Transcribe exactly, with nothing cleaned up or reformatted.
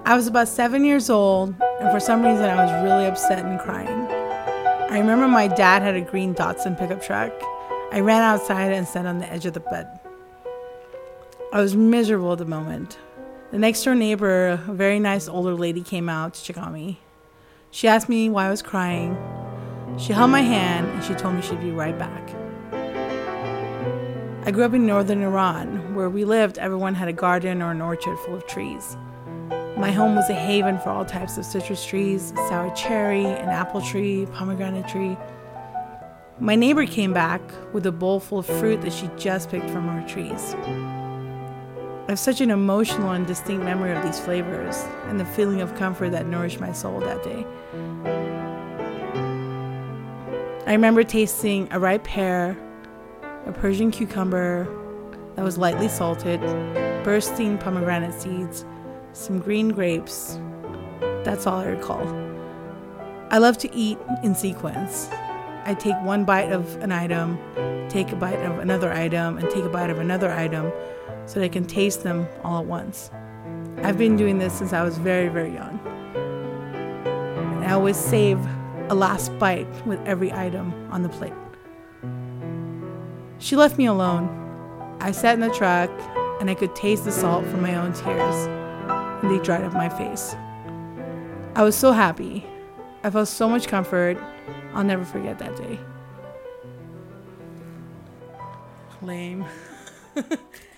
I was about seven years old, and for some reason I was really upset and crying. I remember my dad had a green Datsun pickup truck. I ran outside and sat on the edge of the bed. I was miserable at the moment. The next door neighbor, a very nice older lady, came out to check on me. She asked me why I was crying. She held my hand and she told me she'd be right back. I grew up in northern Iran. Where we lived, everyone had a garden or an orchard full of trees. My home was a haven for all types of citrus trees, sour cherry, an apple tree, pomegranate tree. My neighbor came back with a bowl full of fruit that she just picked from her trees. I have such an emotional and distinct memory of these flavors and the feeling of comfort that nourished my soul that day. I remember tasting a ripe pear, a Persian cucumber that was lightly salted, bursting pomegranate seeds, some green grapes. That's all I recall. I love to eat in sequence. I take one bite of an item, take a bite of another item, and take a bite of another item so that I can taste them all at once. I've been doing this since I was very, very young. And I always save a last bite with every item on the plate. She left me alone. I sat in the truck and I could taste the salt from my own tears, and they dried up my face. I was so happy. I felt so much comfort. I'll never forget that day. Lame.